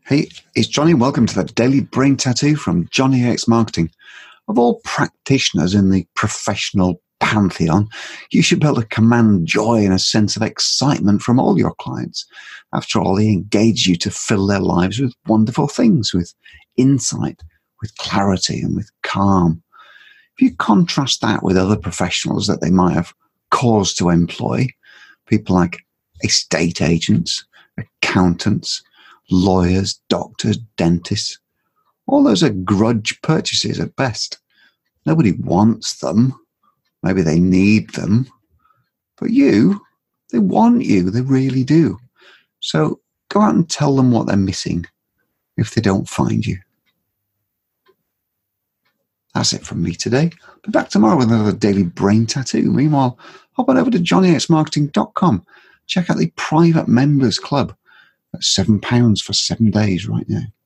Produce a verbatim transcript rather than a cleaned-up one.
Hey, it's Johnny. Welcome to the Daily Brain Tattoo from Johnny X Marketing. Of all practitioners in the professional pantheon, you should be able to command joy and a sense of excitement from all your clients. After all, they engage you to fill their lives with wonderful things, with insight, with clarity, and with calm. If you contrast that with other professionals that they might have cause to employ, people like estate agents, accountants, lawyers, doctors, dentists, all those are grudge purchases at best. Nobody wants them. Maybe they need them. But you, they want you. They really do. So go out and tell them what they're missing if they don't find you. That's it from me today. I'll be back tomorrow with another Daily Brain Tattoo. Meanwhile, hop on over to johnny x marketing dot com. Check out the private members club. That's seven pounds for seven days right now.